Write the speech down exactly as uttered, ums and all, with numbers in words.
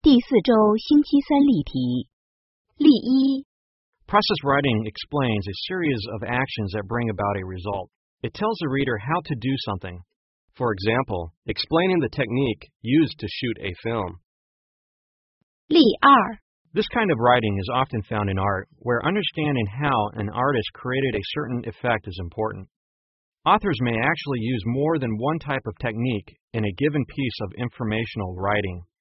第四周星期三例题。例一 Process writing explains a series of actions that bring about a result. It tells the reader how to do something. For example, explaining the technique used to shoot a film. 例二 This kind of writing is often found in art, where understanding how an artist created a certain effect is important. Authors may actually use more than one type of technique in a given piece of informational writing.